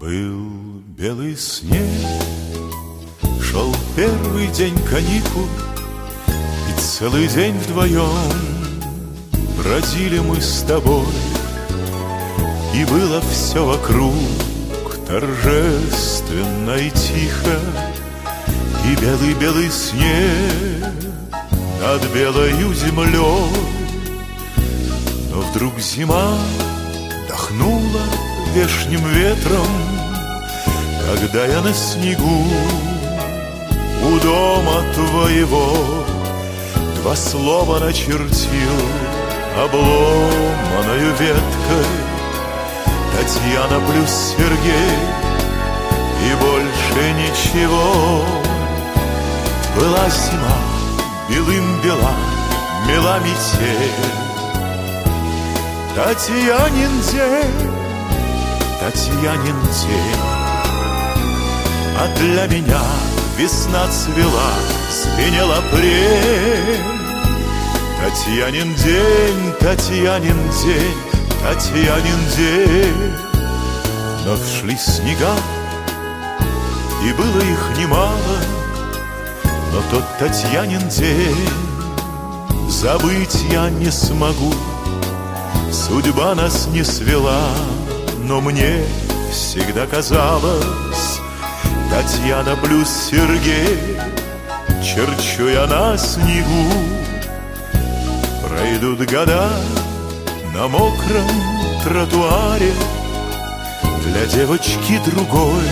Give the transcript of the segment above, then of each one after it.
Был белый снег, шел первый день каникул, и целый день вдвоем бродили мы с тобой. И было все вокруг торжественно и тихо, и белый-белый снег над белою землей. Но вдруг зима дохнула вешним ветром, когда я на снегу у дома твоего два слова начертил обломаною веткой: Татьяна плюс Сергей, и больше ничего. Была зима, белым-бела, мела метель, Татьянин день, Татьянин день. А для меня весна цвела, звенел апрель. Татьянин день, Татьянин день, Татьянин день. Но шли снега, и было их немало, но тот Татьянин день забыть я не смогу. Судьба нас не свела, но мне всегда казалось: Татьяна плюс Сергей, черчу я на снегу. Пройдут года на мокром тротуаре, для девочки другой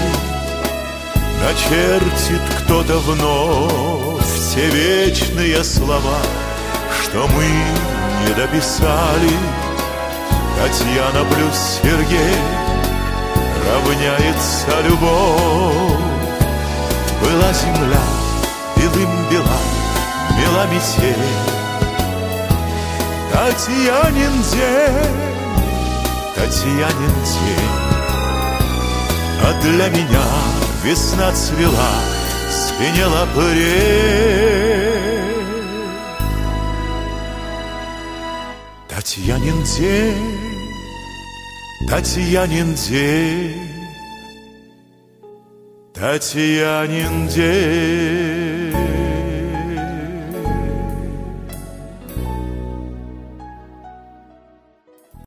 начертит кто-то вновь те вечные слова, что мы не дописали. Татьяна плюс Сергей равняется любовь. Была земля белым-бела, мела метель, Татьянин день, Татьянин день. А для меня весна цвела, звенел апрель. Татьянин день, Татьянин день, Татьянин день.